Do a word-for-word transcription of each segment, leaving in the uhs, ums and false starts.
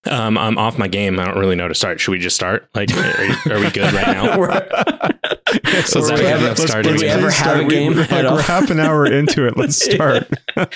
Um, I'm off my game. I don't really know to start. Should we just start? Like, are, are we good right now? So is that we a good ever, enough start? did we ever have a game? We, like, we're half an hour into it. Let's start.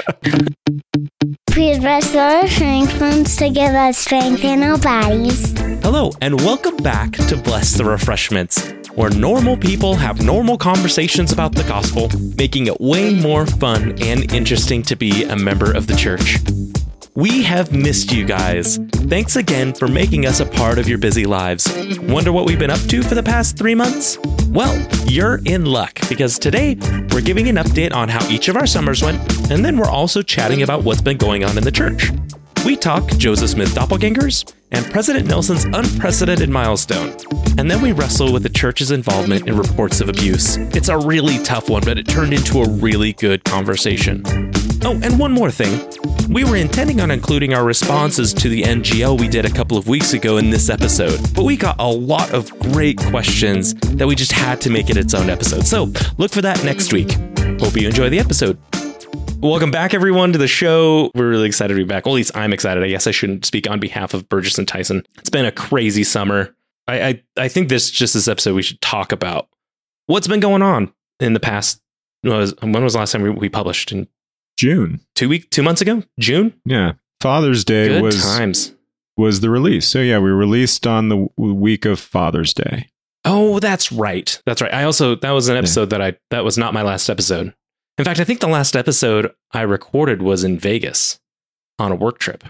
Please rest our strength to give us strength in our bodies. Hello, and welcome back to Bless the Refreshments, where normal people have normal conversations about the gospel, making it way more fun and interesting to be a member of the church. We have missed you guys. Thanks again for making us a part of your busy lives. Wonder what we've been up to for the past three months? Well, you're in luck, because today we're giving an update on how each of our summers went, and then we're also chatting about what's been going on in the church. We talk Joseph Smith doppelgangers and President Nelson's unprecedented milestone. And then we wrestle with the church's involvement in reports of abuse. It's a really tough one, but it turned into a really good conversation. Oh, and one more thing. We were intending on including our responses to the N G L we did a couple of weeks ago in this episode, but we got a lot of great questions that we just had to make it its own episode. So look for that next week. Hope you enjoy the episode. Welcome back, everyone, to the show. We're really excited to be back. Well, at least I'm excited. I guess I shouldn't speak on behalf of Burgess and Tyson. It's been a crazy summer. I I, I think this just this episode we should talk about what's been going on in the past. Was when was the last time we, we published? In June. Two week, two months ago? June? Yeah. Father's Day Good was times. was the release. So yeah, we released on the w- week of Father's Day. Oh, that's right. That's right. I also that was an episode yeah. that I that was not my last episode. In fact, I think the last episode I recorded was in Vegas on a work trip.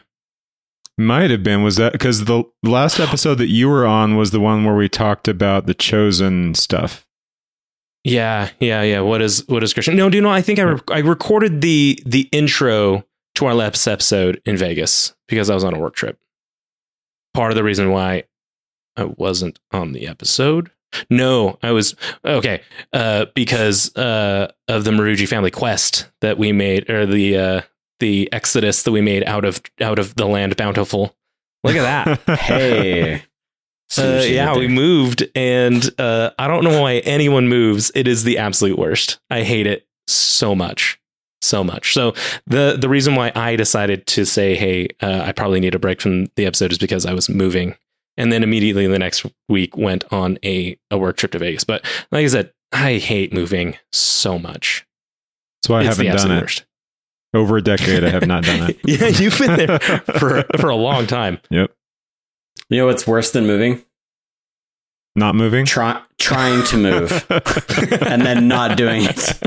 Might have been. Was that because the last episode that you were on was the one where we talked about the Chosen stuff? Yeah, yeah, yeah. What is what is Christian? No, do you know? I think I re- I recorded the the intro to our last episode in Vegas because I was on a work trip. Part of the reason why I wasn't on the episode. No, I was okay uh, because uh, of the Maruji family quest that we made, or the uh, the exodus that we made out of out of the land bountiful. Look at that! Hey. Uh, yeah, we moved, and uh, I don't know why anyone moves. It is the absolute worst. I hate it so much, so much. So the the reason why I decided to say, "Hey, uh, I probably need a break from the episode," is because I was moving, and then immediately the next week went on a a work trip to Vegas. But like I said, I hate moving so much. So I It's haven't the done it. worst. Over a decade, I have not done it. Yeah, you've been there for for a long time. Yep. You know what's worse than moving? Not moving? Try, trying to move and then not doing it.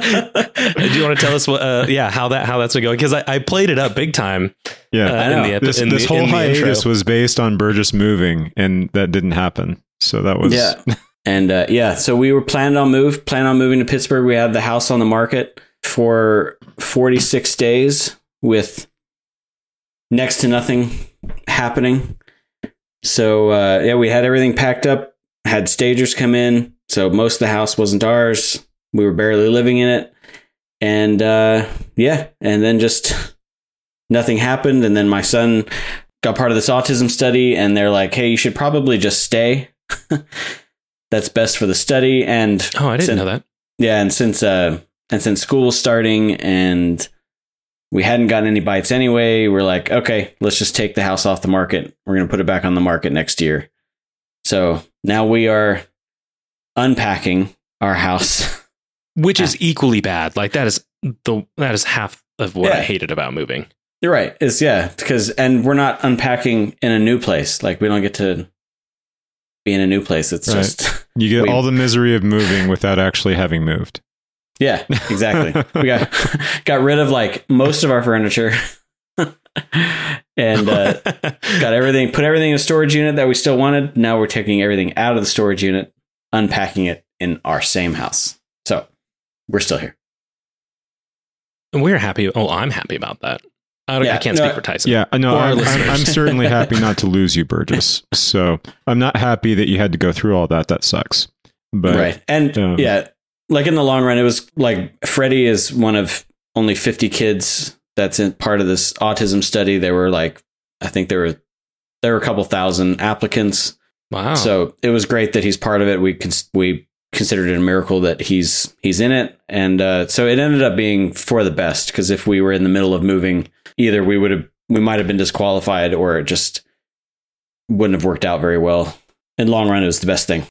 Do you want to tell us what, uh, yeah, how that how that's been going? Because I, I played it up big time. Yeah. Uh, I know. in the epi- This, in this the, whole in the hiatus intro. was based on Burgess moving, and that didn't happen. So that was... Yeah. And uh, yeah, so we were planning on move, planning on moving to Pittsburgh. We had the house on the market for forty-six days with next to nothing happening. So uh, yeah, we had everything packed up, had stagers come in. So most of the house wasn't ours. We were barely living in it. And uh, yeah, and then just nothing happened. And then my son got part of this autism study, and they're like, hey, you should probably just stay. That's best for the study. And Oh, I didn't since, know that. Yeah, and since uh, and since school was starting and we hadn't gotten any bites anyway, we're like, okay, let's just take the house off the market. We're going to put it back on the market next year. So now we are unpacking our house, Which is equally bad. Like that is the that is half of what I Yeah. hated about moving. You're right. It's yeah, because and we're not unpacking in a new place. Like we don't get to be in a new place. It's Right. just You get we- all the misery of moving without actually having moved. yeah, exactly. We got got rid of like most of our furniture, and uh, got everything, put everything in a storage unit that we still wanted. Now we're taking everything out of the storage unit, unpacking it in our same house. So we're still here. And we're happy. Oh, I'm happy about that. I, don't, Yeah, I can't no, speak for Tyson. Yeah, no, Or our I'm, I'm, listeners. I'm certainly happy not to lose you, Burgess. So I'm not happy that you had to go through all that. That sucks. But Right. And um, yeah, like in the long run, it was like Freddie is one of only fifty kids that's in part of this autism study. There were like, I think there were, there were a couple thousand applicants. Wow. So it was great that he's part of it. We cons- we considered it a miracle that he's, he's in it. And uh, so it ended up being for the best, because if we were in the middle of moving, either we would have, we might have been disqualified, or it just, wouldn't have worked out very well. In the long run, it was the best thing.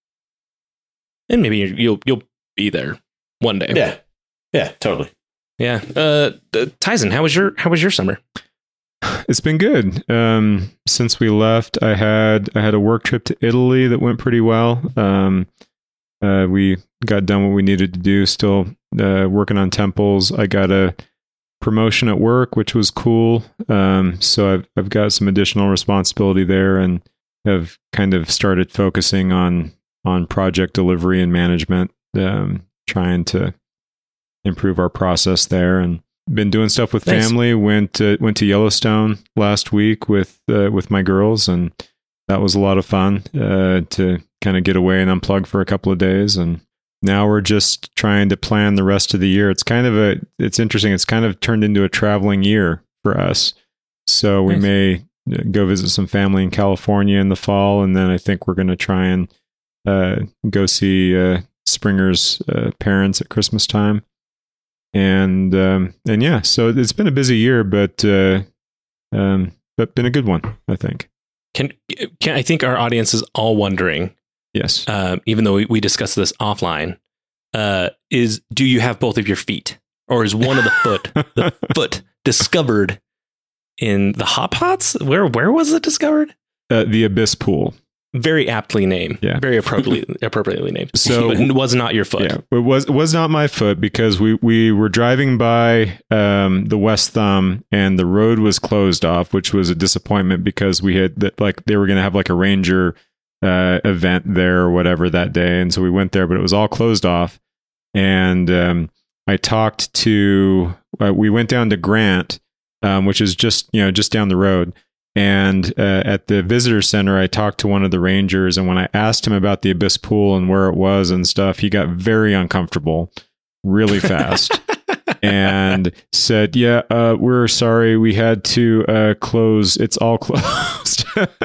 And maybe you'll you'll be there one day. Yeah, yeah, totally. Yeah. Uh, uh, Tyson, how was your how was your summer? It's been good. Um, since we left, I had I had a work trip to Italy that went pretty well. Um, uh, we got done what we needed to do. Still uh, working on temples. I got a promotion at work, which was cool. Um, so I've I've got some additional responsibility there, and have kind of started focusing on on project delivery and management, um, trying to improve our process there, and been doing stuff with Nice. family. Went to, went to Yellowstone last week with uh, with my girls, and that was a lot of fun uh, to kind of get away and unplug for a couple of days. And now we're just trying to plan the rest of the year. It's kind of a it's interesting. It's kind of turned into a traveling year for us. So we Nice. may go visit some family in California in the fall, and then I think we're going to try and uh, go see uh, Springer's uh, parents at Christmas time. And um, and yeah, so it's been a busy year, but uh, um, but been a good one, I think. Can can I think our audience is all wondering, Yes. uh, even though we, we discussed this offline, uh, is do you have both of your feet, or is one of the foot the foot discovered in the hot pots? Where where was it discovered? Uh, the Abyss Pool. Very aptly named. Yeah. Very appropriately appropriately named. So- But it was not your foot. Yeah, it was it was not my foot, because we we were driving by um, the West Thumb, and the road was closed off, which was a disappointment, because we had that like they were going to have like a ranger uh, event there or whatever that day, and so we went there, but it was all closed off. And um, I talked to uh, we went down to Grant, um, which is just you know just down the road. And uh, at the visitor center, I talked to one of the rangers, and when I asked him about the Abyss Pool and where it was and stuff, he got very uncomfortable really fast and said, yeah, uh, we're sorry. We had to uh, close. It's all closed.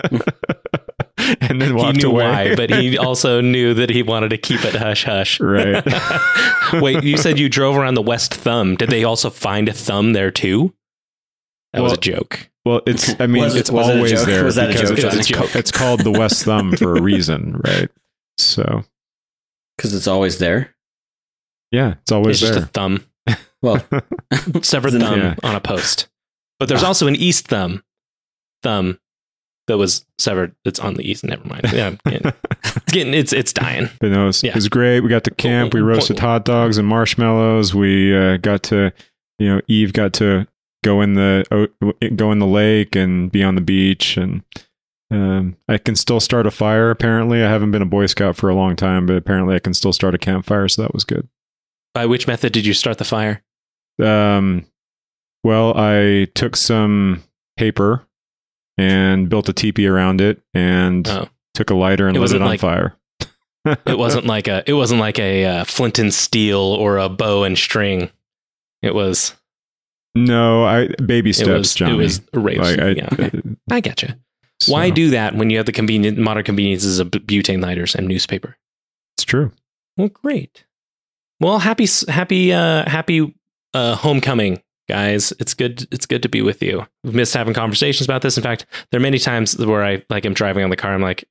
And then walked he knew away. why, but he also knew that he wanted to keep it hush hush. Right. Wait, you said you drove around the West Thumb. Did they also find a thumb there too? That was Well, a joke. Well, it's, I mean, Was it- it's was it a always joke? there Was that a because joke, it's, Johnny? it's, It was a ca- joke. it's called the West Thumb for a reason, right? So, Because it's always there. yeah, it's always It's just there. a thumb, Well, severed Isn't it- thumb Yeah. on a post. But there's also an East thumb, thumb that was severed. That's on the east. Never mind. Yeah, I'm getting, it's getting it's it's dying. But no, it was, Yeah. it was great. We got to camp. We roasted hot dogs and marshmallows. We uh, got to, you know, Eve got to go in the o- go in the lake and be on the beach. And um, I can still start a fire. Apparently, I haven't been a Boy Scout for a long time, but apparently, I can still start a campfire. So that was good. By which method did you start the fire? Um, well, I took some paper and built a teepee around it, and Oh. took a lighter and It lit wasn't it on like- fire. It wasn't like a it wasn't like a uh, flint and steel or a bow and string. It was No, I baby steps, it was Johnny. it was a race. Like, I, yeah, okay. I getcha. so, Why do that when you have the convenient modern conveniences of butane lighters and newspaper? It's true. Well, great. Well, happy happy uh, happy uh, homecoming, guys. It's good. It's good to be with you. We've missed having conversations about this. In fact, there are many times where I like am driving on the car. I'm like,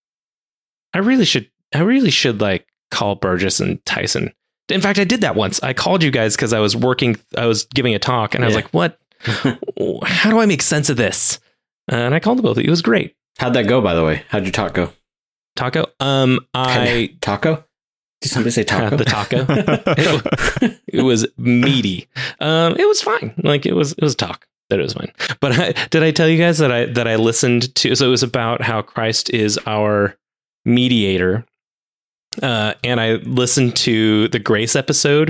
I really should. I really should like call Burgess and Tyson. In fact, I did that once. I called you guys because I was working. I was giving a talk, and I was Yeah. like, "What? How do I make sense of this?" Uh, and I called them both. It was great. how'd that go, by the way? How'd your talk go? Taco. Um, I Taco? Did somebody say taco? the taco. it, it was meaty. Um, it was fine. Like it was, it was talk. That it was fine. But I, did I tell you guys that I that I listened to? So it was about how Christ is our mediator, uh, and I listened to the Grace episode.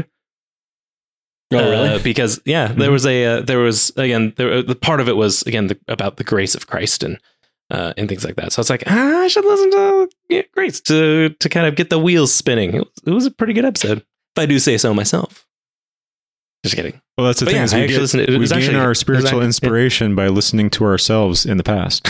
Oh, really? Uh, because yeah, there was a uh, there was again there, the part of it was again the, about the grace of Christ and uh, and things like that. So it's like ah, I should listen to yeah, Grace to to kind of get the wheels spinning. It was, it was a pretty good episode, if I do say so myself. Just kidding. Well, that's the But thing yeah, is I we, actually get, listened- it we was gain actually- it our was spiritual actually- inspiration by listening to ourselves in the past.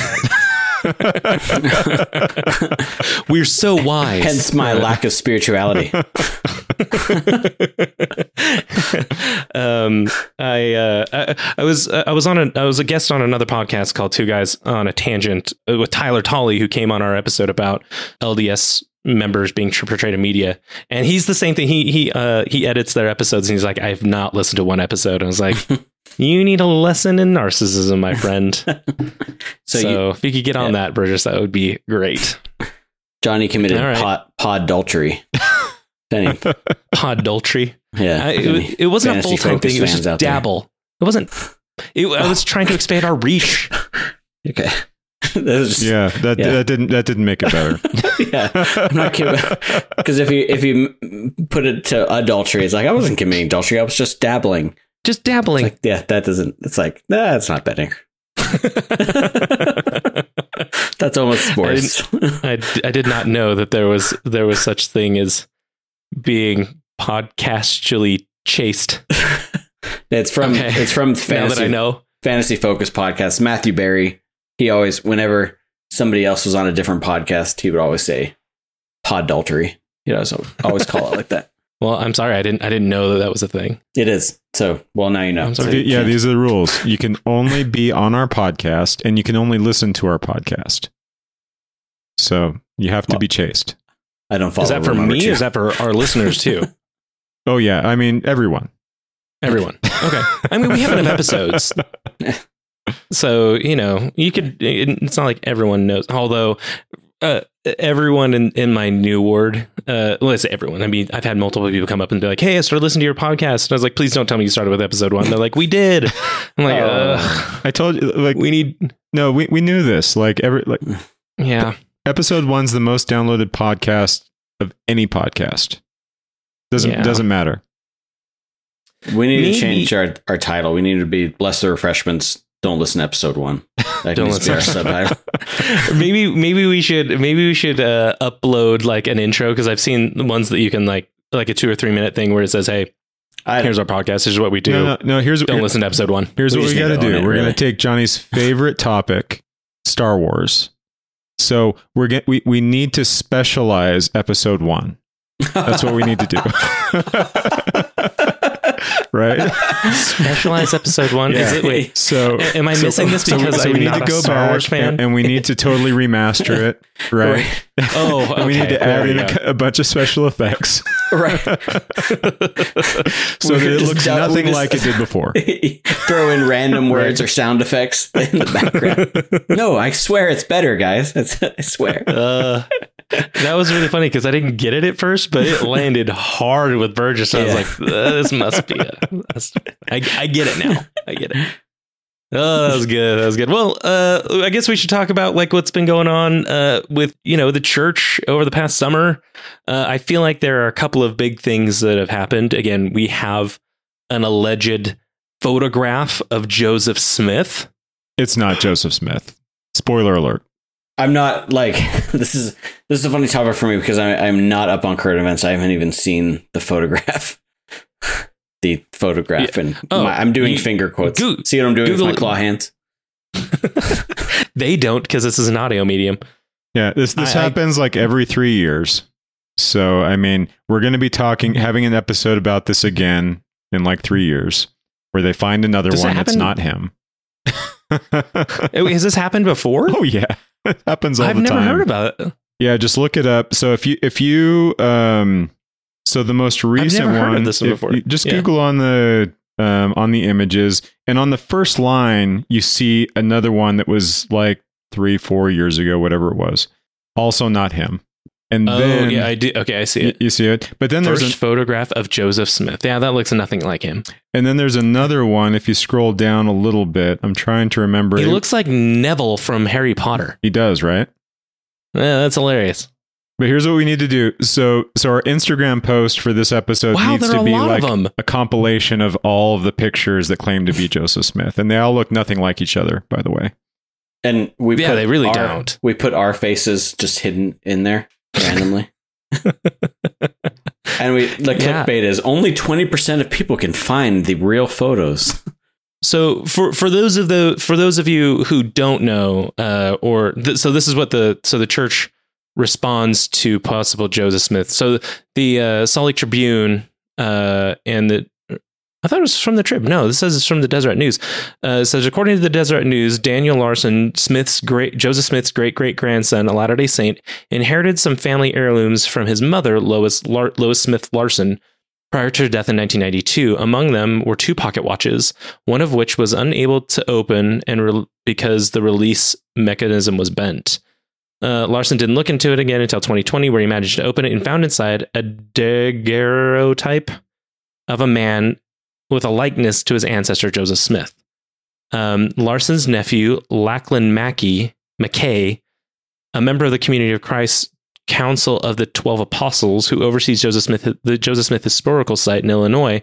We're so wise. Hence my lack of spirituality. um, I, uh, I I was I was on a I was a guest on another podcast called Two Guys on a Tangent with Tyler Tolley, who came on our episode about L D S members being portrayed in media, and he's the same thing. He he uh, he edits their episodes, and he's like, I've not listened to one episode. And I was like, you need a lesson in narcissism, my friend. so so you, if you could get on yeah. that, Burgess, that would be great. Johnny committed right. pod podultery. Podultery. Yeah, I, it, it wasn't a full time thing. It was just dabble. There. It wasn't. It, I was trying to expand our reach. Okay. That just, yeah, that yeah. that didn't that didn't make it better. Yeah, I'm not kidding. Because if you if you put it to adultery, it's like I wasn't committing adultery. I was just dabbling. Just dabbling. Like, yeah, that doesn't. It's like nah, that's not better. That's almost worse. I, I, I did not know that there was there was such thing as being podcastually chaste. It's from okay. it's from fantasy, now that I know. Fantasy Focus podcast. Matthew Berry. He always, whenever somebody else was on a different podcast, he would always say podultery. You know, so always call it like that. Well, I'm sorry, I didn't I didn't know that that was a thing. It is. So, well, now you know. So you yeah, these are the rules. You can only be on our podcast, and you can only listen to our podcast. So you have to well, be chaste. I don't follow. Is that for me? Or is that for our listeners too? Oh yeah, I mean everyone. Everyone. Okay. I mean, we have enough episodes. So, you know, you could, it's not like everyone knows, although uh, everyone in, in my new ward, uh, well, I say everyone. I mean, I've had multiple people come up and be like, hey, I started listening to your podcast. And I was like, please don't tell me you started with episode one. They're like, we did. I'm like, uh, I told you, like, we need, no, we, we knew this. Like, every, like, yeah. Episode one's the most downloaded podcast of any podcast. Doesn't, yeah. doesn't matter. We need Maybe. to change our, our title. We need to be Bless the Refreshments. Don't listen to episode one. That Don't listen to our subtitle. maybe, maybe we should, maybe we should uh, upload like an intro, because I've seen the ones that you can like, like a two or three minute thing where it says, "Hey, I, here's our podcast. This is what we do." No, no, no here's don't here, listen to episode one. Here's we what we got to do. It, we're really. going to take Johnny's favorite topic, Star Wars. So we're get we we need to specialize episode one. That's what we need to do. Right? Specialized episode one. Yeah. Is it? Wait. So am I so, missing this because so, so I'm we need not to go a Star back Wars fan? And, and we need to totally remaster it. Right. right. Oh, okay. And we need to add in a, a bunch of special effects. Right. So that it looks du- nothing just, like it did before. Throw in random words right. or sound effects in the background. No, I swear it's better, guys. That's, I swear. Uh, that was really funny because I didn't get it at first, but it landed hard with Burgess. I was yeah. like, uh, this must be a... I, I get it now. I get it. Oh, that was good. That was good. Well, uh, I guess we should talk about like what's been going on uh, with, you know, the church over the past summer. Uh, I feel like there are a couple of big things that have happened. Again, we have an alleged photograph of Joseph Smith. It's not Joseph Smith. Spoiler alert. I'm not like this is this is a funny topic for me because I, I'm not up on current events. I haven't even seen the photograph. The photograph yeah. and oh, my, I'm doing you, finger quotes. Go- See what I'm doing Google with my claw hands? They don't, because this is an audio medium. Yeah, this this I, happens I, like every three years. So I mean, we're going to be talking, having an episode about this again in like three years, where they find another one that's not him. Has this happened before? Oh yeah, it happens all I've the time. I've never heard about it. Yeah, just look it up. So if you if you um. So the most recent I've never one, heard of this one before. Just yeah. Google on the um, on the images, and on the first line, you see another one that was like three, four years ago, whatever it was. Also not him. And oh, then, yeah, I do. Okay, I see it. You see it, but then First there's a photograph of Joseph Smith. Yeah, that looks nothing like him. And then there's another one. If you scroll down a little bit, I'm trying to remember. He it. looks like Neville from Harry Potter. He does, right? Yeah, that's hilarious. But here's what we need to do. So, so our Instagram post for this episode wow, needs there to are be a lot like of them. a compilation of all of the pictures that claim to be Joseph Smith, and they all look nothing like each other, by the way. And we yeah, put they really our, don't. We put our faces just hidden in there randomly. And we the yeah. clickbait is only twenty percent of people can find the real photos. So for for those of the for those of you who don't know, uh, or th- so this is what the so the church responds to possible Joseph Smith. So the uh, Salt Lake Tribune uh, and the I thought it was from the Trib. No, this says it's from the Deseret News. Uh, it says, according to the Deseret News, Daniel Larson, Smith's great Joseph Smith's great great grandson, a Latter-day Saint, inherited some family heirlooms from his mother, Lois Lar- Lois Smith Larson, prior to her death in nineteen ninety-two. Among them were two pocket watches, one of which was unable to open and re- because the release mechanism was bent. Uh, Larson didn't look into it again until twenty twenty, where he managed to open it and found inside a daguerreotype of a man with a likeness to his ancestor, Joseph Smith. Um, Larson's nephew, Lachlan Mackey, McKay, a member of the Community of Christ Council of the Twelve Apostles, who oversees Joseph Smith, the Joseph Smith Historical Site in Illinois,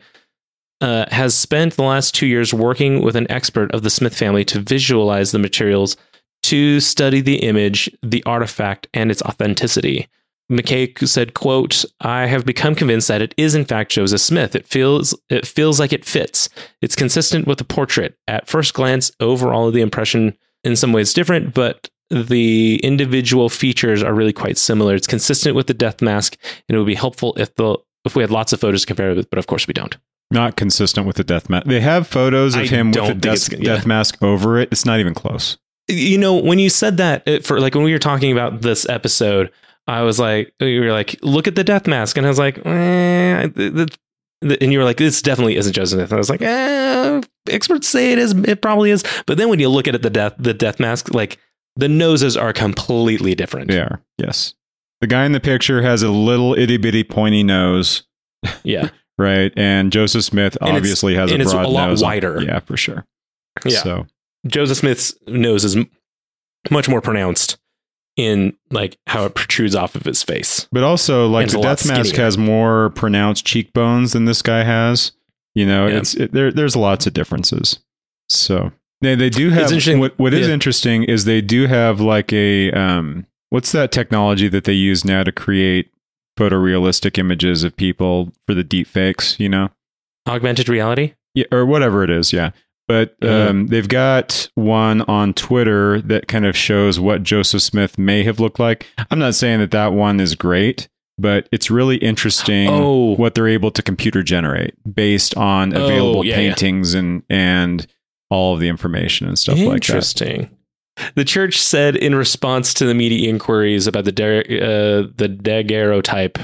uh, has spent the last two years working with an expert of the Smith family to visualize the materials, to study the image, the artifact, and its authenticity. McKay said, quote, I have become convinced that it is in fact Joseph Smith. It feels it feels like it fits. It's consistent with the portrait. At first glance, overall the impression in some ways different, but the individual features are really quite similar. It's consistent with the death mask, and it would be helpful if the if we had lots of photos to compare with, but of course we don't. Not consistent with the death mask. They have photos of I him with don't a think death, it's- yeah. death mask over it. It's not even close. You know, when you said that, it- for like when we were talking about this episode, I was like, you were like, look at the death mask, and I was like, eh, the, the, and you were like, this definitely isn't Joseph Smith. And I was like, eh, experts say it is, it probably is. But then when you look at it, the death, the death mask, like the noses are completely different. They are. Yes. The guy in the picture has a little itty bitty pointy nose. Yeah. Right. And Joseph Smith And it's- obviously has a and it's broad a lot nose. wider. Yeah, for sure. Yeah. So Joseph Smith's nose is m- much more pronounced in like how it protrudes off of his face. But also, like, And the it's a lot death mask skinnier. has more pronounced cheekbones than this guy has. You know, Yeah. it's it, there. There's lots of differences. So they they do have. interesting- What what is yeah. interesting is they do have like a um. What's that technology that they use now to create photorealistic images of people for the deep fakes? You know, Augmented reality? yeah, or whatever it is. Yeah. But Mhm. um, they've got one on Twitter that kind of shows what Joseph Smith may have looked like. I'm not saying that that one is great, but it's really interesting Oh. what they're able to computer generate based on Oh, available yeah, yeah. paintings and and all of the information and stuff like that. Interesting. The church said in response to the media inquiries about the da- uh, the daguerreotype,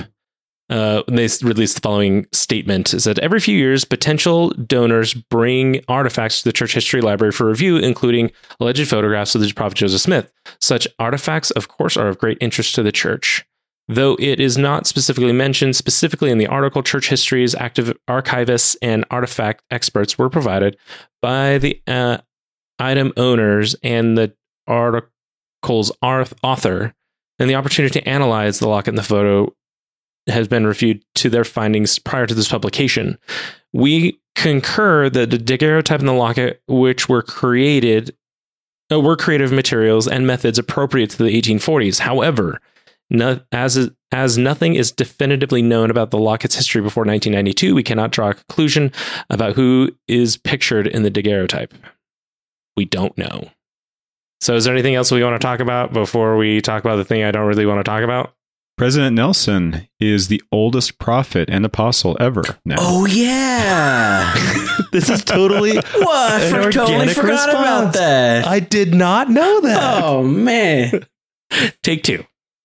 uh, they s- released the following statement: "It said every few years, potential donors bring artifacts to the church history library for review, including alleged photographs of the prophet Joseph Smith. Such artifacts, of course, are of great interest to the church. Though it is not specifically mentioned specifically in the article, church histories, active archivists, and artifact experts were provided by the uh, item owners and the article's arth- author, and the opportunity to analyze the locket and the photo has been reviewed to their findings prior to this publication. We concur that the daguerreotype and the locket, which were created, uh, were creative materials and methods appropriate to the eighteen forties. However, no, as as nothing is definitively known about the locket's history before nineteen ninety-two, we cannot draw a conclusion about who is pictured in the daguerreotype. We don't know. So is there anything else we want to talk about before we talk about the thing I don't really want to talk about? President Nelson is the oldest prophet and apostle ever now. Oh yeah. This is totally What? I An for- totally organic forgot response. about that. I did not know that. Oh man. Take two.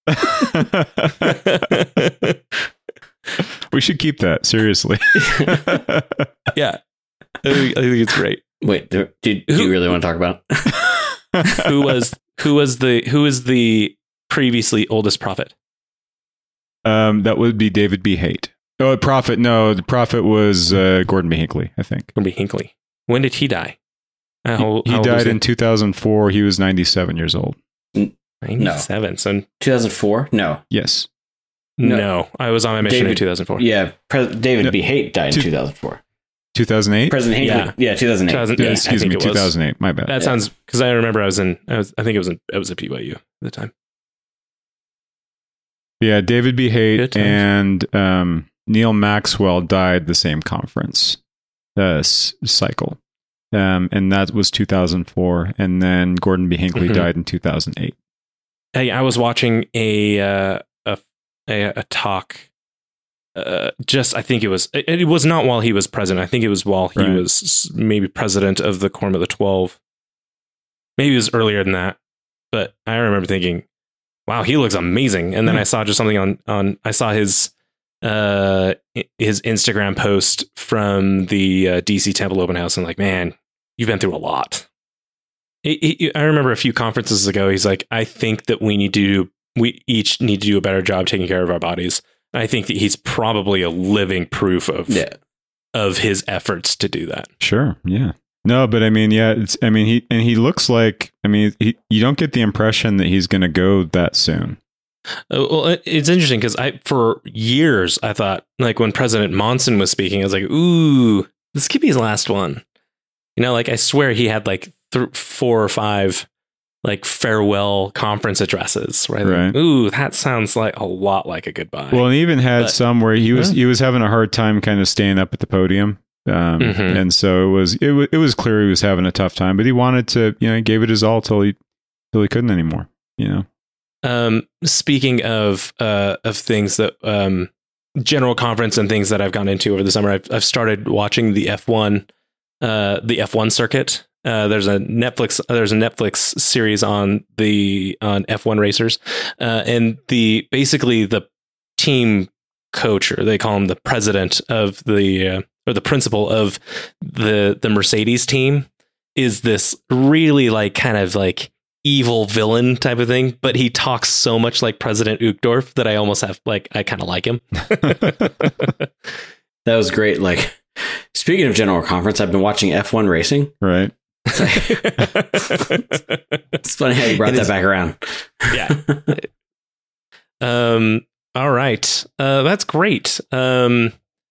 We should keep that, seriously. Yeah. I think, I think it's great. Wait, do, do, do you really want to talk about it? Who was who was the who is the previously oldest prophet? um, that would be David B. Haight. Oh, a prophet. No, the prophet was uh, Gordon B. Hinckley, I think. Gonna be Hinckley. When did he die? How, He how old was died in two thousand four. He was ninety-seven years old. ninety-seven. So two thousand four? No. Yes. no. No. I was on my mission in David- two thousand four. Yeah, Pre- David No. B. Haight died Two- in two thousand four. two thousand eight? President Hinckley. Yeah. Yeah, two thousand eight. two thousand Yeah, yeah, excuse I think me, it was. two thousand eight. My bad. That Yeah. sounds because I remember I was in. I, was, I think it was in. It was at P Y U at the time. Yeah, David B. Good Haight times. and um, Neil Maxwell died the same conference uh, s- cycle. Um, and that was two thousand four. And then Gordon B. Hinckley Mhm. died in two thousand eight. Hey, I was watching a uh, a, a a talk uh, just I think it was it, it was not while he was president. I think it was while he Right. was maybe president of the Quorum of the Twelve. Maybe it was earlier than that, but I remember thinking, "Wow, he looks amazing." And then Hmm. I saw just something on on I saw his uh his Instagram post from the uh, D C Temple Open House, and like, man, you've been through a lot. He, he, I remember a few conferences ago, he's like, I think that we need to, we each need to do a better job taking care of our bodies. And I think that he's probably a living proof of Yeah. of his efforts to do that. Sure. Yeah. No, but I mean, yeah, it's, I mean, he, and he looks like, I mean, he, you don't get the impression that he's going to go that soon. Uh, well, it- it's interesting because I, for years, I thought, like when President Monson was speaking, I was like, ooh, this could be his last one. You know, like I swear he had like th- four or five like farewell conference addresses, right? Like, Right. ooh, that sounds like a lot like a goodbye. Well, and he even had But- some where he was, Yeah. he was having a hard time kind of staying up at the podium. Um, Mhm. and so it was, it was, it was clear he was having a tough time, but he wanted to, you know, he gave it his all till he, till he couldn't anymore, you know? Um, speaking of uh, of things that um, general conference and things that I've gone into over the summer, I've I've started watching the F one, uh, the F one circuit. Uh, there's a Netflix there's a Netflix series on the on F one racers, uh, and the basically the team coach, or they call him the president of the uh, or the principal of the the Mercedes team, is this really like kind of like evil villain type of thing, but he talks so much like President Uchtdorf that I almost have like I kind of like him. That was great. Like, speaking of General Conference, I've been watching F one racing. Right. It's funny how you brought It that is- back around. Yeah. um. All right. Uh. That's great. Um.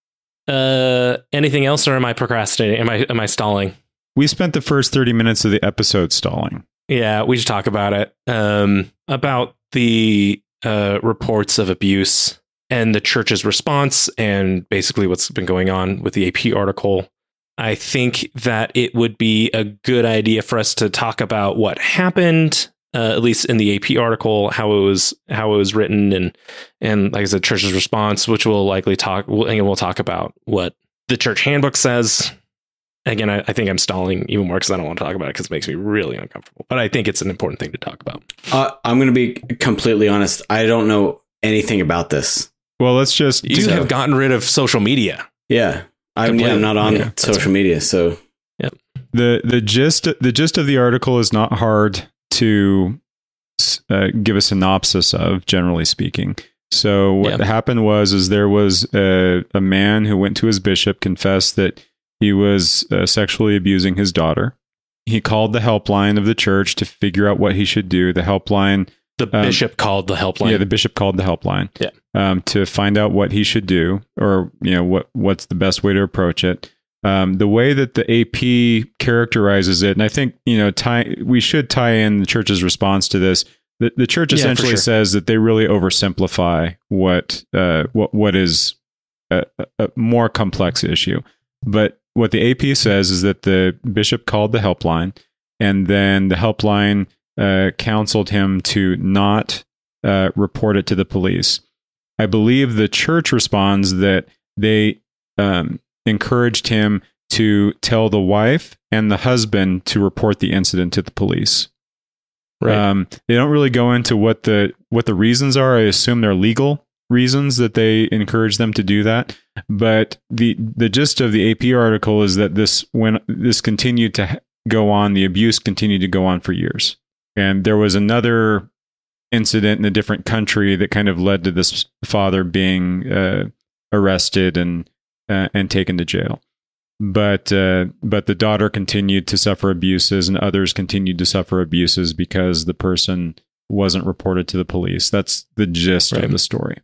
Uh. Anything else, or am I procrastinating? Am I am I stalling? We spent the first thirty minutes of the episode stalling. Yeah, we should talk about it. Um. About the uh reports of abuse and the church's response, and basically what's been going on with the A P article. I think that it would be a good idea for us to talk about what happened, uh, at least in the A P article, how it was how it was written, and and like I said, church's response, which we'll likely talk. We'll, and we'll talk about what the church handbook says. Again, I, I think I'm stalling even more because I don't want to talk about it because it makes me really uncomfortable. But I think it's an important thing to talk about. Uh, I'm going to be completely honest. I don't know anything about this. Well, let's just You do- have gotten rid of social media. Yeah. I'm, Completely. yeah, I'm not on Yeah, that's social media. So, the the gist the gist of the article is not hard to uh, give a synopsis of, generally speaking. So what Yeah. happened was is there was a, a man who went to his bishop, confessed that he was uh, sexually abusing his daughter. He called the helpline of the church to figure out what he should do. The helpline The Um, bishop called the helpline. Yeah, the bishop called the helpline. Yeah. Um, to find out what he should do, or you know what what's the best way to approach it. Um, the way that the A P characterizes it, and I think you know, tie we should tie in the church's response to this. The, the church Yeah, for essentially sure. says that they really oversimplify what uh, what what is a, a more complex issue. But what the A P says is that the bishop called the helpline, and then the helpline uh, counseled him to not uh, report it to the police. I believe the church responds that they um, encouraged him to tell the wife and the husband to report the incident to the police. Right. Um, they don't really go into what the what the reasons are. I assume they're legal reasons that they encourage them to do that. But the the gist of the A P article is that this when this continued to go on, the abuse continued to go on for years. And there was another incident in a different country that kind of led to this father being uh, arrested and uh, and taken to jail. But uh, but the daughter continued to suffer abuses, and others continued to suffer abuses because the person wasn't reported to the police. That's the gist Right. of the story.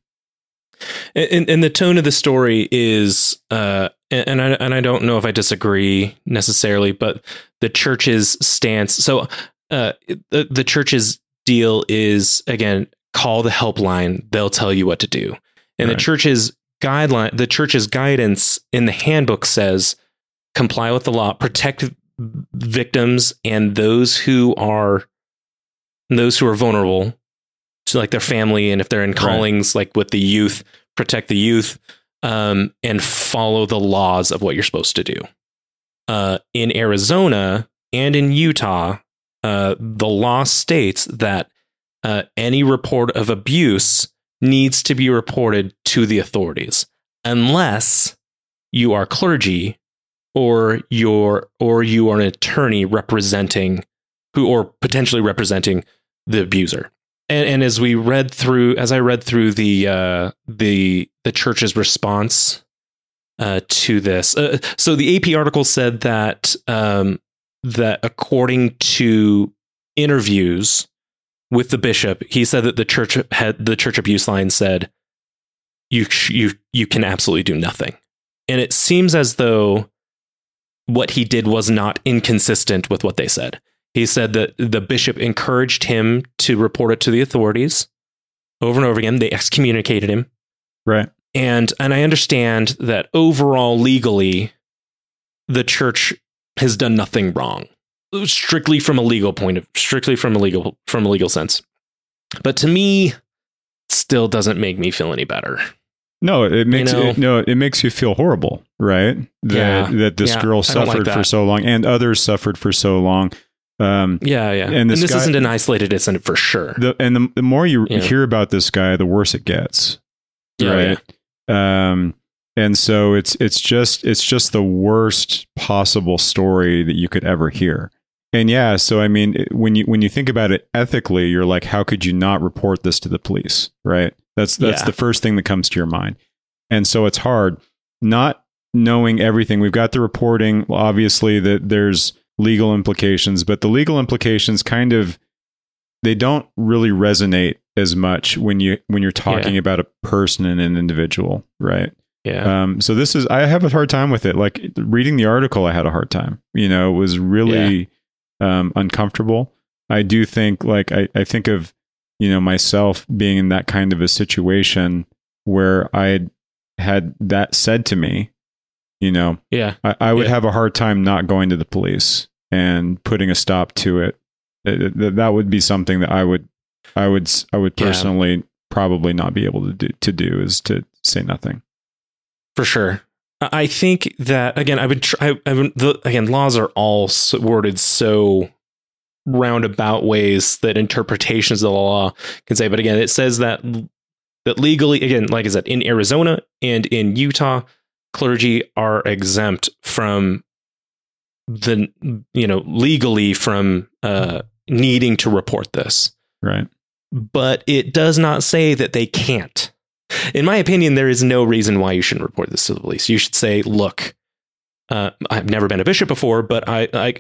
And, and the tone of the story is, uh, and I and I don't know if I disagree necessarily, but the church's stance. So, uh, the the church's deal is, again, call the helpline. They'll tell you what to do. And Right. the church's guideline, the church's guidance in the handbook says, comply with the law, protect victims and those who are those who are vulnerable to like their family, and if they're in callings like with the youth, protect the youth. um, and follow the laws of what you're supposed to do. Uh, in Arizona and in Utah, uh, the law states that uh, any report of abuse needs to be reported to the authorities, unless you are clergy or you're or you are an attorney representing who or potentially representing the abuser. And, and as we read through, as I read through the uh, the the church's response uh, to this, uh, so the A P article said that um, that according to interviews with the bishop, he said that the church had the church abuse line said, "You you you can absolutely do nothing," and it seems as though what he did was not inconsistent with what they said. He said that the bishop encouraged him to report it to the authorities over and over again. They excommunicated him. Right. And and I understand that overall legally, the church has done nothing wrong, strictly from a legal point of strictly from a legal from a legal sense. But to me, it still doesn't make me feel any better. No, it makes You know? it, no, it makes you feel horrible, right? That Yeah. that this Yeah, girl I don't like suffered for that. so long, and others suffered for so long. Um, Yeah, yeah. And And, this this guy- isn't an isolated incident for sure. the, and the, the more you Yeah. hear about this guy, the worse it gets. Yeah, right. Um, and so it's it's just it's just the worst possible story that you could ever hear. And yeah, so I mean, it- when you when you think about it ethically, you're like, how could you not report this to the police? Right. That's that's Yeah. the first thing that comes to your mind. And so it's hard not knowing everything. We've got the reporting, obviously, that there's legal implications, but the legal implications kind of, they don't really resonate as much when you when you're talking Yeah. about a person and an individual, right? Yeah. Um, so this is, I have a hard time with it. Like reading the article, I had a hard time. You know, it was really um, uncomfortable. I do think, like, I, I think of, you know, myself being in that kind of a situation where I had had that said to me, you know, Yeah. I, I would Yeah. have a hard time not going to the police and putting a stop to it. It- it- that would be something that I would, I would, s- I would Yeah. personally probably not be able to do. To do is to say nothing. For sure. I I think that, again, I've been, tr- I, I've been the, again, laws are all s- worded so roundabout ways that interpretations of the law can say. But again, it says that, that legally, again, like I said, in Arizona and in Utah, clergy are exempt from the, you know, legally from uh, needing to report this. Right. But it does not say that they can't. In my opinion, there is no reason why you shouldn't report this to the police. You should say, look, uh, I've never been a bishop before, but I, I,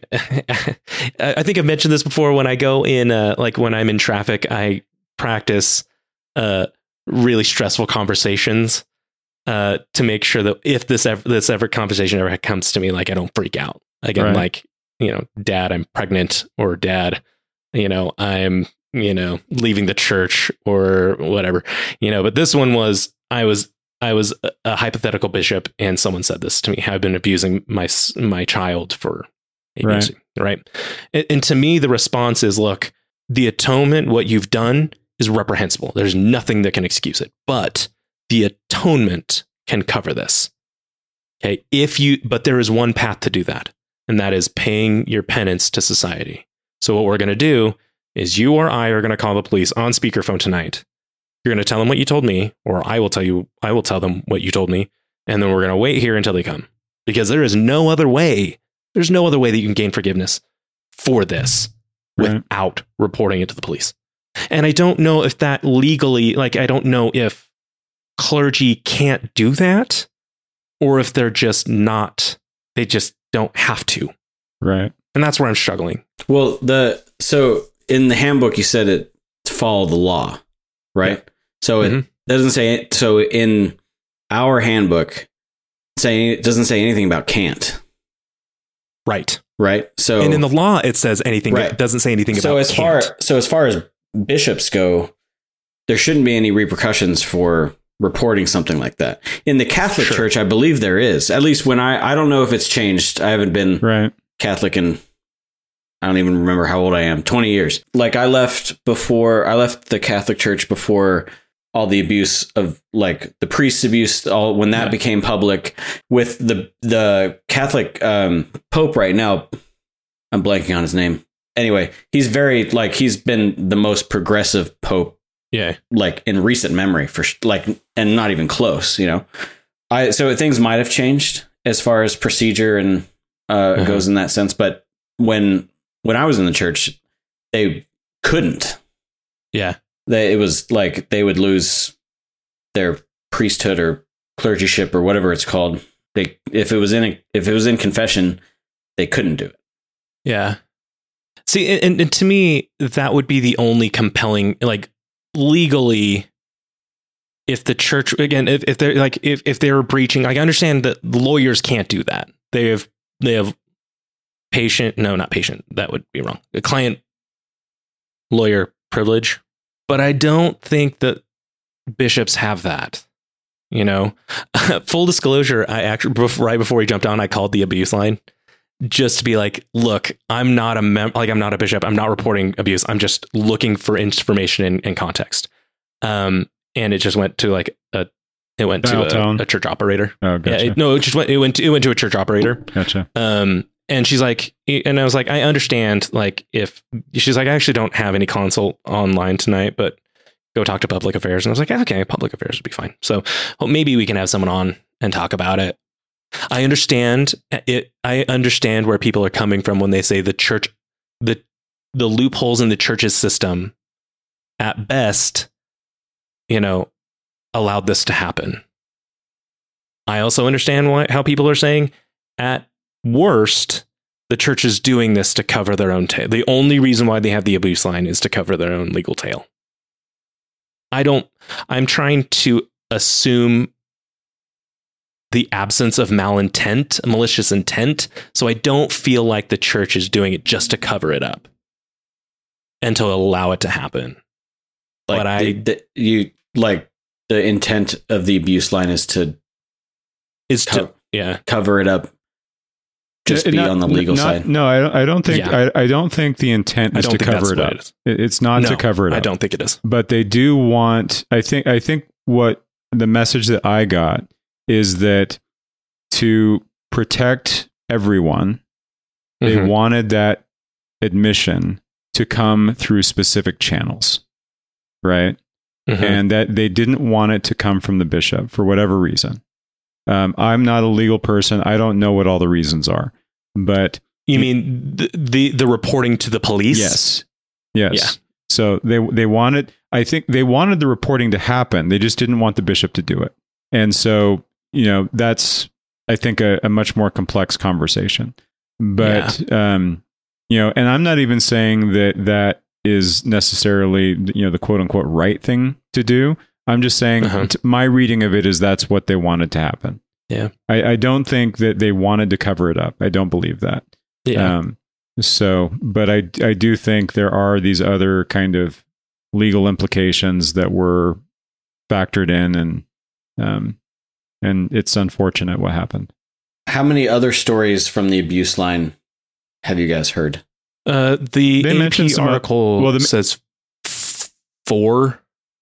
I think I've mentioned this before. When I go in, uh, like when I'm in traffic, I practice uh, really stressful conversations uh, to make sure that if this ever, this ever conversation ever comes to me, like I don't freak out. Like I'm Right. like, you know, Dad, I'm pregnant, or Dad, you know, I'm, you know, leaving the church or whatever, you know, but this one was, I was, I was a, a hypothetical bishop and someone said this to me, I've been abusing my, s- my child for A B C, right. And, and to me, the response is, look, the atonement, what you've done is reprehensible. There's nothing that can excuse it, but the atonement can cover this. Okay. If you, but there is one path to do that, and that is paying your penance to society. So what we're going to do is you or I are going to call the police on speakerphone tonight. You're going to tell them what you told me, or I will tell you, I will tell them what you told me. And then we're going to wait here until they come, because there is no other way. There's no other way that you can gain forgiveness for this Right. without reporting it to the police. And I don't know if that legally, like, I don't know if clergy can't do that, or if they're just not, they just don't have to. Right. And that's where I'm struggling. Well, the so in the handbook you said it to follow the law, right? Yeah. So Mhm. it doesn't say so in our handbook. Saying it doesn't say anything about can't, Right. right? So And in the law, it says anything. Right. It doesn't say anything so about as can't. far so as far as bishops go, there shouldn't be any repercussions for reporting something like that. In the Catholic Sure. Church, I believe there is. At least when I I don't know if it's changed. I haven't been Right. Catholic in I don't even remember how old I am. twenty years. Like I left before I left the Catholic Church before all the abuse of like the priest's abuse, all when that Yeah. became public with the the Catholic um, Pope right now. I'm blanking on his name. Anyway, he's very like he's been the most progressive Pope Yeah. like in recent memory for sh- like and not even close, you know. I so things might have changed as far as procedure and uh, Uh-huh. goes in that sense, but when when I was in the church, they couldn't. Yeah. They, it was like they would lose their priesthood or clergyship or whatever it's called. They if it was in a, if it was in confession, they couldn't do it. Yeah. See, and, and to me, that would be the only compelling, like legally, if the church, again, if, if they're like, if, if they're breaching, like, I understand that lawyers can't do that. They have, they have patient, no, not patient. That would be wrong. A client lawyer privilege. But I don't think that bishops have that. You know, full disclosure, I actually, before, right before we jumped on, I called the abuse line. Just to be like, look, I'm not a mem- like I'm not a bishop. I'm not reporting abuse. I'm just looking for information and, and context. Um, and it just went to like a, it went Dial to tone. a, a church operator. Oh, gotcha. Yeah, it, no, it just went. It went. To, it went to a church operator. Gotcha. Um, and she's like, and I was like, I understand. Like, if she's like, I actually don't have any consult online tonight, but go talk to public affairs. And I was like, okay, public affairs would be fine. So well, maybe we can have someone on and talk about it. I understand it. I understand where people are coming from when they say the church, the the loopholes in the church's system, at best, you know, allowed this to happen. I also understand why how people are saying, at worst, the church is doing this to cover their own tail. The only reason why they have the abuse line is to cover their own legal tail. I don't. I'm trying to assume the absence of malintent, malicious intent. So I don't feel like the church is doing it just to cover it up and to allow it to happen. Like but I, the, the, you like the intent of the abuse line is to is co- to, yeah, cover it up. Just Uh, be not- on the legal not- side. No, I don't, I don't think. Yeah. I, I don't think the intent I is don't to think that's cover it what up. it is. It- It's not No, to cover it up. I don't think it is. But they do want. I think. I think what the message that I got is that to protect everyone, they Mhm. wanted that admission to come through specific channels, right? Mhm. And that they didn't want it to come from the bishop for whatever reason. Um, I'm not a legal person. I don't know what all the reasons are, but You mean the, the the reporting to the police? yes, yes. Yeah. So they they wanted. I think they wanted the reporting to happen. They just didn't want the bishop to do it. And so you know that's I think a, a much more complex conversation. But um, you know, and I'm not even saying that that is necessarily you know the quote unquote right thing to do. I'm just saying Uh-huh. t- my reading of it is that's what they wanted to happen. Yeah. I, I don't think that they wanted to cover it up. I don't believe that. Yeah. Um, so, but I, I do think there are these other kind of legal implications that were factored in, and um, and it's unfortunate what happened. How many other stories from the abuse line have you guys heard? Uh, the They A mentioned P some of- article well, the- says f- four.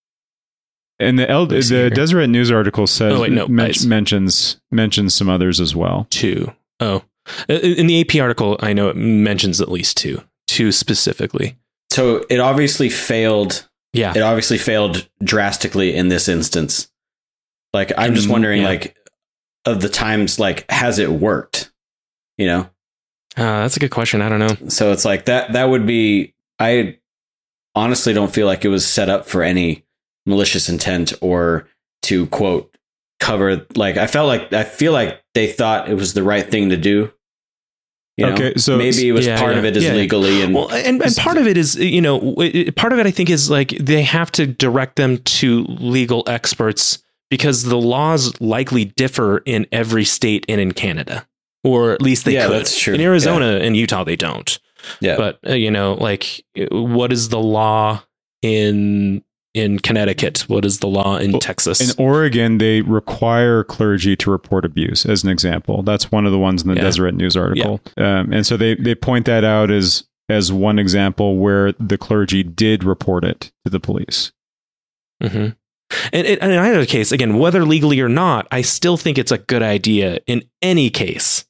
And the El- Let me see the here. Deseret News article says Oh, wait, no, men- guys. mentions mentions some others as well. Two. Oh, in the A P article, I know it mentions at least two, two specifically. So it obviously failed. Yeah. It obviously failed drastically in this instance. Like, I'm just Mm, wondering, yeah. like, of the times, like, has it worked? You know? Uh, that's a good question. I don't know. So it's like that, that would be, I honestly don't feel like it was set up for any malicious intent or to quote cover. Like, I felt like, I feel like they thought it was the right thing to do. You know? Okay, so- maybe it was Yeah, part yeah, of it is yeah. legally and Well, and, and part of it is, you know, it- part of it I think is like they have to direct them to legal experts because the laws likely differ in every state and in Canada, or at least they Yeah, could. that's true. In Arizona and Utah, they don't. yeah. But uh, you know, like, what is the law in in Connecticut? What is the law in Well, Texas? In Oregon, they require clergy to report abuse, as an example. That's one of the ones in the Yeah. Deseret News article. Um, and so they, they point that out as as one example where the clergy did report it to the police. hmm And it, in either case, again, whether legally or not, I still think it's a good idea in any case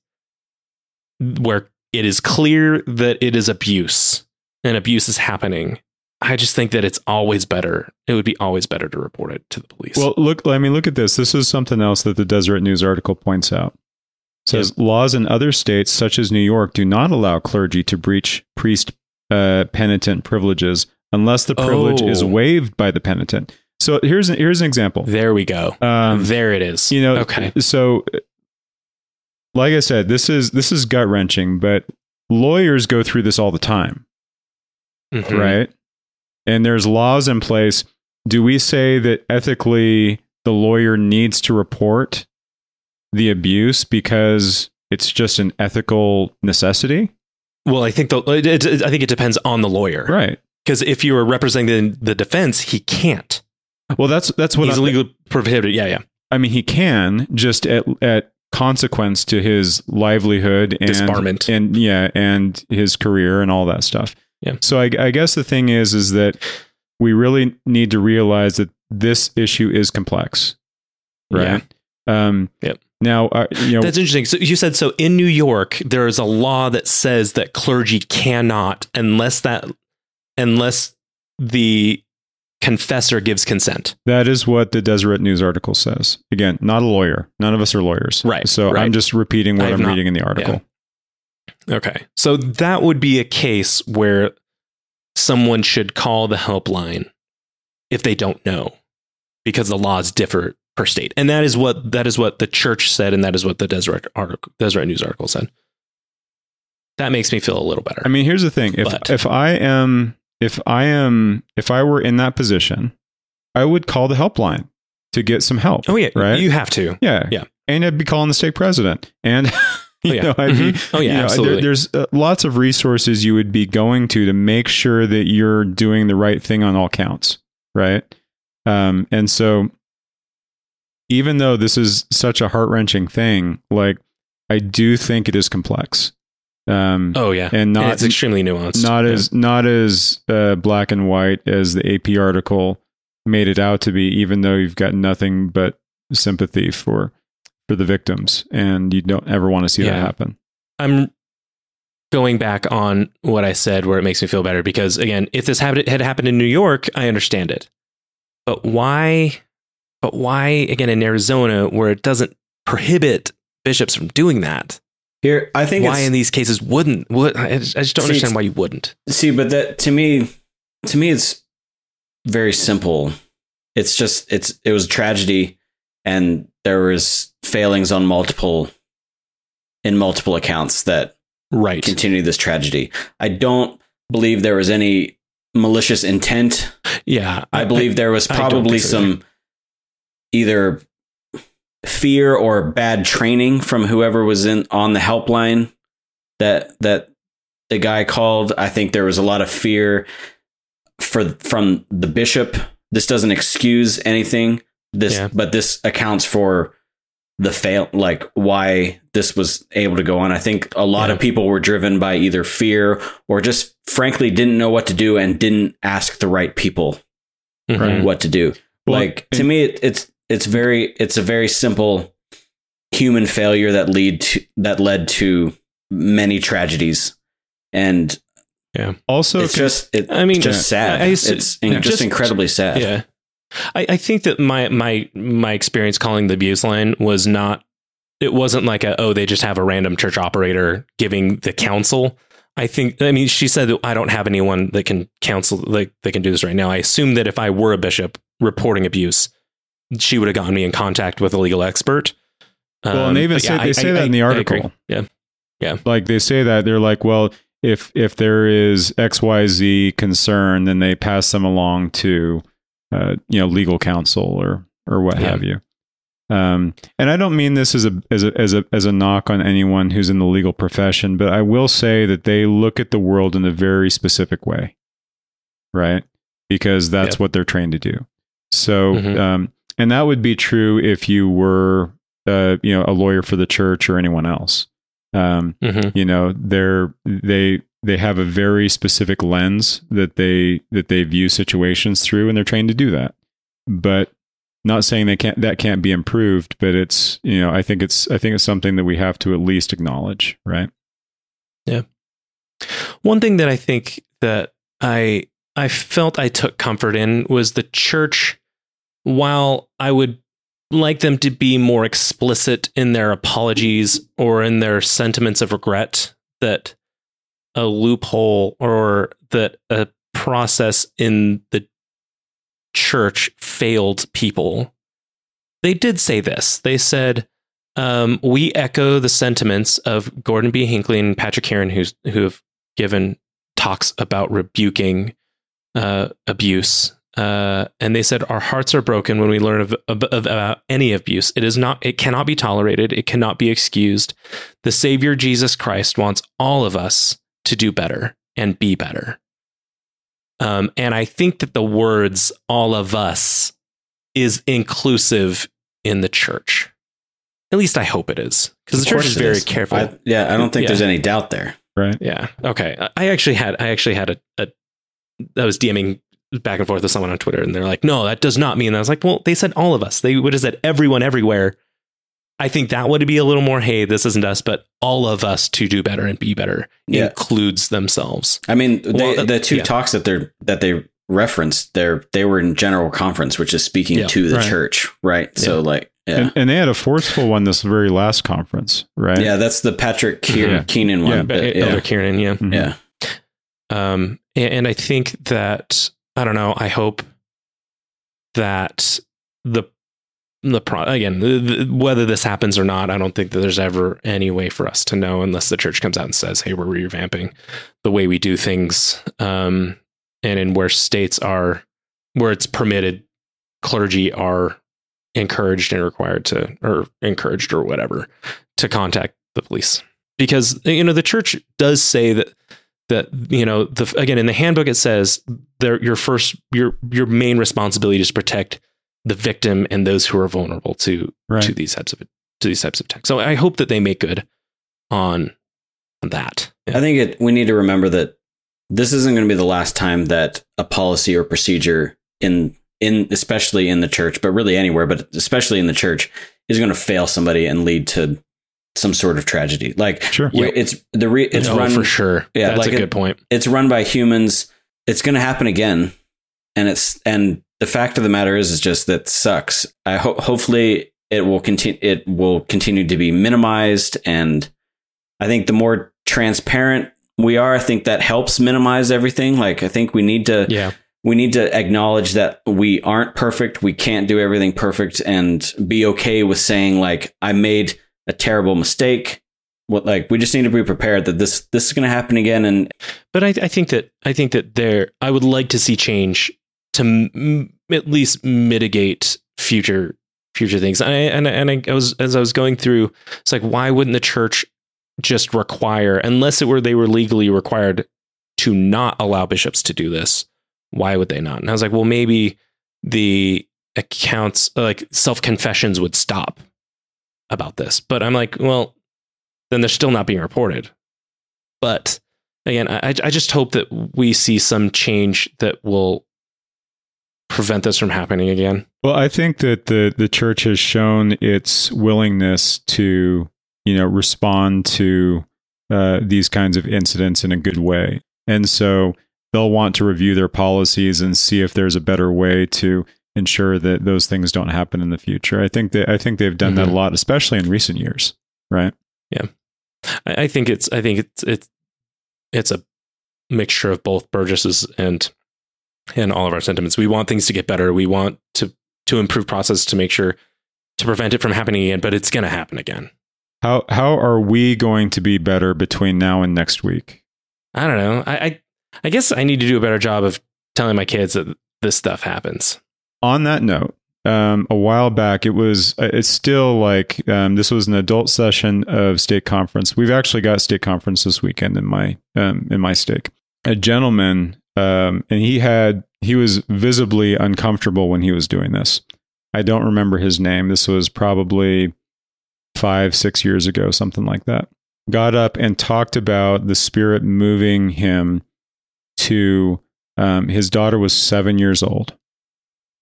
where it is clear that it is abuse and abuse is happening. I just think that it's always better. It would be always better to report it to the police. Well, look, I mean, look at this. This is something else that the Deseret News article points out. It says yep. laws in other states, such as New York, do not allow clergy to breach priest uh, penitent privileges unless the privilege oh. is waived by the penitent. So here's here's an example. There we go. Um, there it is. You know, okay. So, like I said, this is this is gut wrenching, but lawyers go through this all the time, mm-hmm. right? And there's laws in place. Do we say that ethically the lawyer needs to report the abuse because it's just an ethical necessity? Well, I think the it, it, I think it depends on the lawyer, right? Because if you are representing the defense, he can't. Well, that's that's what he's I'm, legally prohibited. Yeah, yeah. I mean, he can just at at consequence to his livelihood and disbarment, and yeah, and his career and all that stuff. Yeah. So I, I guess the thing is, is that we really need to realize that this issue is complex, right? Yeah. Um, yep. Now, uh, you know, that's interesting. So you said, so in New York, there is a law that says that clergy cannot, unless that, unless the confessor gives consent. That is what the Deseret News article says. Again, not a lawyer. None of us are lawyers. Right. So right. I'm just repeating what I'm not, reading in the article. Yeah. Okay. So that would be a case where someone should call the helpline if they don't know, because the laws differ per state. And that is what that is what the church said, and that is what the Deseret article, Deseret News article said. That makes me feel a little better. I mean, here's the thing. If but, if I am if I am if I were in that position, I would call the helpline to get some help. Oh yeah, right? You have to. Yeah. Yeah. And I'd be calling the stake president. And You oh, yeah. know, I'd mm-hmm. be, oh, yeah, you know, absolutely. there, there's uh, lots of resources you would be going to to make sure that you're doing the right thing on all counts, right? Um, and so, even though this is such a heart-wrenching thing, like, I do think it is complex. Um, oh yeah, and not and it's extremely nuanced. Not yeah. as not as uh, black and white as the A P article made it out to be. Even though you've got nothing but sympathy for. for the victims, and you don't ever want to see yeah. that happen. I'm going back on what I said where it makes me feel better, because again, if this had, had happened in New York, I understand it. But why, but why again in Arizona, where it doesn't prohibit bishops from doing that? Here, I think why in these cases wouldn't, would, I just, I just don't see, understand why you wouldn't. See, but that to me, to me, it's very simple. It's just, it's, it was a tragedy, and there was failings on multiple in multiple accounts that right. continue this tragedy. I don't believe there was any malicious intent. Yeah. I, I believe there was probably so, some either fear or bad training from whoever was in on the helpline that that the guy called. I think there was a lot of fear for from the bishop. This doesn't excuse anything. This, yeah. but this accounts for the fail, like why this was able to go on. I think a lot yeah. of people were driven by either fear or just frankly didn't know what to do and didn't ask the right people mm-hmm. what to do. Well, like to me, it, it's it's very it's a very simple human failure that lead to that led to many tragedies, and yeah, also it's just it, I mean, just sad. I, I, it's yeah. just incredibly sad. Yeah. I, I think that my my my experience calling the abuse line was not, it wasn't like a, oh, they just have a random church operator giving the counsel. I think, I mean, she said that I don't have anyone that can counsel, like they can do this right now. I assume that if I were a bishop reporting abuse, she would have gotten me in contact with a legal expert. Well, um, and they even say, yeah, they I, say I, that I, in the article. Yeah. Yeah. Like they say that they're like, well, if, if there is X Y Z concern, then they pass them along to, Uh, you know, legal counsel or or what yeah. have you. Um, and I don't mean this as a as a as a as a knock on anyone who's in the legal profession, but I will say that they look at the world in a very specific way, right? Because that's yeah. what they're trained to do. So, mm-hmm. um, and that would be true if you were, uh, you know, a lawyer for the church or anyone else. Um, mm-hmm. You know, they're they. They have a very specific lens that they that they view situations through, and they're trained to do that. But Not saying they can't that can't be improved, but it's you know I think it's I think it's something that we have to at least acknowledge, right? Yeah. One thing that I think that I I felt I took comfort in was the church. While I would like them to be more explicit in their apologies or in their sentiments of regret that a loophole or that a process in the church failed people, they did say this. They said, um, we echo the sentiments of Gordon B. Hinckley and Patrick Heron, who's, who have given talks about rebuking uh, abuse. Uh, and they said, our hearts are broken when we learn of, of, of about any abuse. It is not, it cannot be tolerated. It cannot be excused. The Savior Jesus Christ wants all of us to do better and be better. Um, and I think that the words all of us is inclusive in the church. At least I hope it is, because the church is very is. careful. I, yeah, I don't think yeah. there's any doubt there. Right. Yeah. Okay. I actually had I actually had a, a I was DMing back and forth with someone on Twitter, and they're like, no, that does not mean that. I was like, well, they said all of us. They would have said everyone everywhere. I think that would be a little more, hey, this isn't us, but all of us to do better and be better yeah. includes themselves. I mean, they, well, the two yeah. talks that they're that they referenced, they're they were in general conference, which is speaking yeah, to the right. church, right? Yeah. So like, yeah, and, and they had a forceful one this very last conference, right? Yeah, that's the Patrick Ke- yeah. Keenan one. Yeah, but, Elder yeah. Keenan, yeah, mm-hmm. yeah. Um, and, and I think that I don't know. I hope that the the pro again, the, the, whether this happens or not, I don't think that there's ever any way for us to know unless the church comes out and says, "Hey, we're revamping the way we do things," um, and in where states are where it's permitted, clergy are encouraged and required to, or encouraged or whatever, to contact the police, because you know the church does say that. That, you know, the again, in the handbook, it says there your first your your main responsibility is to protect the victim and those who are vulnerable to right. to these types of to these types of attacks. So I hope that they make good on, on that. Yeah. I think it, we need to remember that this isn't going to be the last time that a policy or procedure in in especially in the church, but really anywhere, but especially in the church, is going to fail somebody and lead to some sort of tragedy. Like sure. yep. it's the re, it's no, run for sure. Yeah, that's like a good it, point. It's run by humans. It's going to happen again, and it's and the fact of the matter is, is just that sucks. I hope hopefully it will continue. It will continue to be minimized, and I think the more transparent we are, I think that helps minimize everything. Like I think we need to. Yeah. We need to acknowledge that we aren't perfect. We can't do everything perfect, and be okay with saying like I made a terrible mistake. What like we just need to be prepared that this this is going to happen again. And but I, I think that I think that there I would like to see change to m- at least mitigate future future things. I, and and I, I was as I was going through, it's like, why wouldn't the church just require, unless it were they were legally required to not allow bishops to do this? Why would they not? And I was like, well, maybe the accounts like self confessions would stop about this. But I'm like, well, then they're still not being reported. But again, I, I just hope that we see some change that will prevent this from happening again. Well, I think that the, the church has shown its willingness to, you know, respond to uh, these kinds of incidents in a good way. And so they'll want to review their policies and see if there's a better way to ensure that those things don't happen in the future. I think that I think they've done mm-hmm. that a lot, especially in recent years, right? Yeah, I, I think it's I think it's it's it's a mixture of both Burgess's and and all of our sentiments. We want things to get better. We want to to improve process to make sure to prevent it from happening again. But it's going to happen again. How how are we going to be better between now and next week? I don't know. I I, I guess I need to do a better job of telling my kids that this stuff happens. On that note, um, a while back, it was, it's still like, um, this was an adult session of stake conference. We've actually got stake conference this weekend in my, um, in my stake. A gentleman, um, and he had, he was visibly uncomfortable when he was doing this. I don't remember his name. This was probably five, six years ago, something like that. Got up and talked about the Spirit moving him to, um, his daughter was seven years old.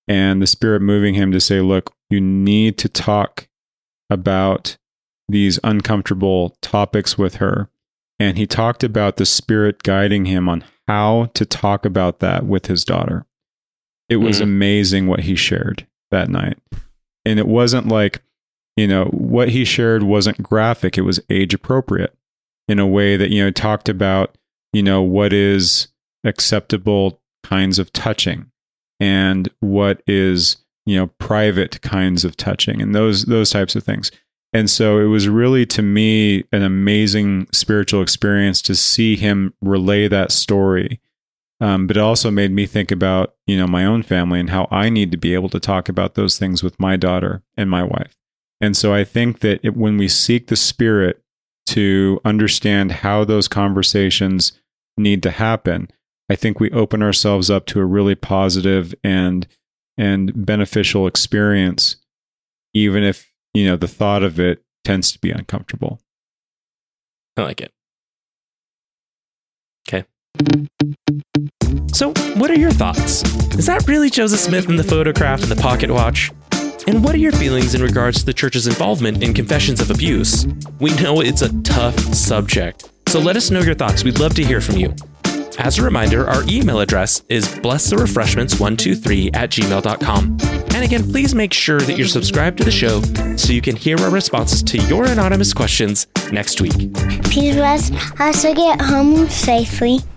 and the Spirit moving him to say, look, you need to talk about these uncomfortable topics with her. And he talked about the Spirit guiding him on how to talk about that with his daughter. It was mm. amazing what he shared that night. And it wasn't like, you know, what he shared wasn't graphic. It was age appropriate in a way that, you know, talked about, you know, what is acceptable kinds of touching and what is, you know, private kinds of touching and those, those types of things. And so it was really, to me, an amazing spiritual experience to see him relay that story. Um, but it also made me think about, you know, my own family and how I need to be able to talk about those things with my daughter and my wife. And so I think that it, when we seek the Spirit to understand how those conversations need to happen, I think we open ourselves up to a really positive and and beneficial experience, even if, you know, the thought of it tends to be uncomfortable. I like it. Okay. So, what are your thoughts? Is that really Joseph Smith in the photograph and the pocket watch? And what are your feelings in regards to the church's involvement in confessions of abuse? We know it's a tough subject, so let us know your thoughts. We'd love to hear from you. As a reminder, our email address is bless the refreshments one two three at gmail dot com. And again, please make sure that you're subscribed to the show so you can hear our responses to your anonymous questions next week. Please rest us to get home safely.